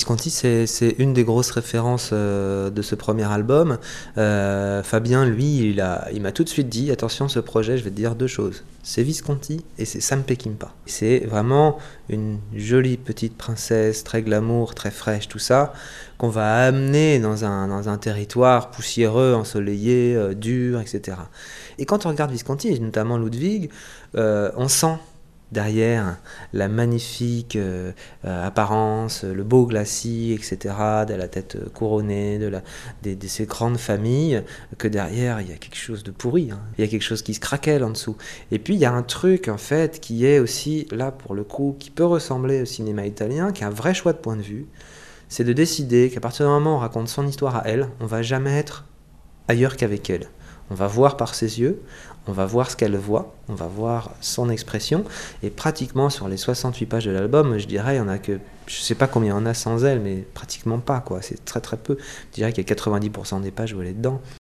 Visconti, c'est une des grosses références de ce premier album. Fabien, lui, il m'a tout de suite dit, attention, ce projet, je vais te dire deux choses. C'est Visconti et c'est Sam Peckinpah. C'est vraiment une jolie petite princesse, très glamour, très fraîche, tout ça, qu'on va amener dans un territoire poussiéreux, ensoleillé, dur, etc. Et quand on regarde Visconti, et notamment Ludwig, on sent derrière la magnifique apparence, le beau glacis, etc., de la tête couronnée, de ces grandes familles, que derrière, il y a quelque chose de pourri, hein. Il y a quelque chose qui se craquelle en dessous. Et puis, il y a un truc, en fait, qui est aussi, là, pour le coup, qui peut ressembler au cinéma italien, qui est un vrai choix de point de vue, c'est de décider qu'à partir du moment où on raconte son histoire à elle, on va jamais être ailleurs qu'avec elle. On va voir par ses yeux, on va voir ce qu'elle voit, on va voir son expression, et pratiquement sur les 68 pages de l'album, je dirais, il y en a que, je sais pas combien il y en a sans elle, mais pratiquement pas, quoi. C'est très très peu. Je dirais qu'il y a 90% des pages où elle est dedans.